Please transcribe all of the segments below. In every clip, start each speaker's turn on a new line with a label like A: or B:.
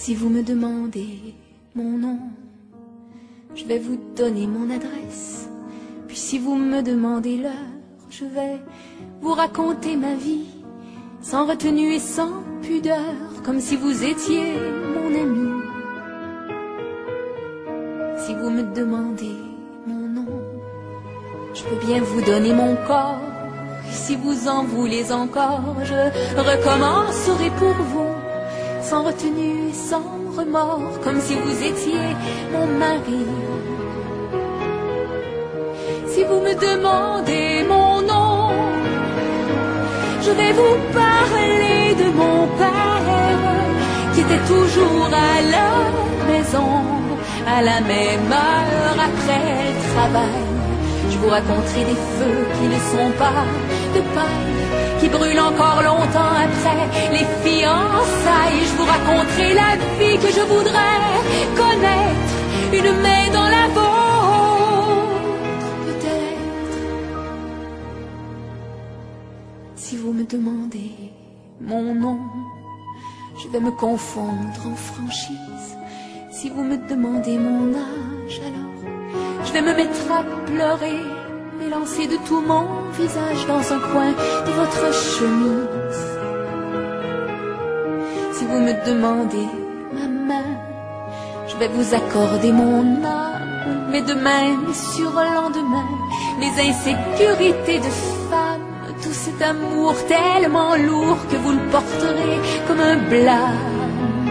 A: Si vous me demandez mon nom, je vais vous donner mon adresse. Puis si vous me demandez l'heure, je vais vous raconter ma vie, sans retenue et sans pudeur, comme si vous étiez mon ami. Si vous me demandez mon nom, je peux bien vous donner mon corps. Et si vous en voulez encore, je recommencerai pour vous, sans retenue et sans remords, comme si vous étiez mon mari. Si vous me demandez mon nom, je vais vous parler de mon père, qui était toujours à la maison, à la même heure après le travail. Je vous raconterai des feux qui ne sont pas de paille, qui brûlent encore longtemps après les fiançailles. Je vous raconterai la vie que je voudrais connaître, une main dans la vôtre, peut-être. Si vous me demandez mon nom, je vais me confondre en franchise. Si vous me demandez mon âge, alors je vais me mettre à pleurer, m'élancer de tout mon visage dans un coin de votre chemise. Si vous me demandez ma main, je vais vous accorder mon âme, mais demain, mais sur le lendemain, les insécurités de femme, tout cet amour tellement lourd que vous le porterez comme un blâme.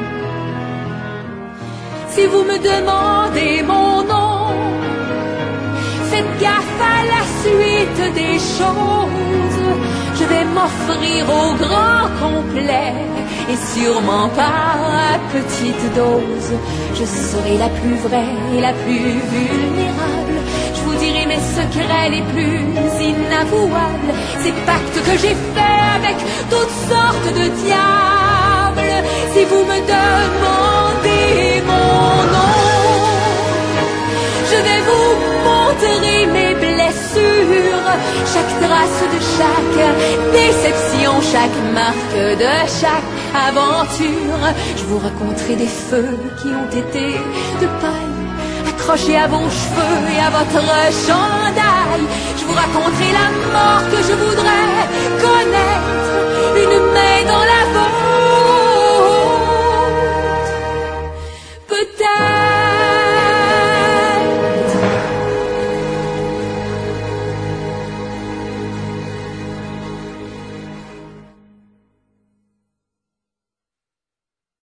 A: Si vous me demandez mon nom, faites gaffe à la suite des choses. Je vais m'offrir au grand complet, et sûrement pas à petite dose. Je serai la plus vraie et la plus vulnérable. Je vous dirai mes secrets les plus inavouables, ces pactes que j'ai faits avec toutes sortes de diables. Si vous me demandez mon nom, je vais vous montrer mes blessures, chaque trace de chaque déception, chaque marque de chaque aventure. Je vous raconterai des feux qui ont été de paille, accrochés à vos cheveux et à votre chandail. Je vous raconterai la mort que je voudrais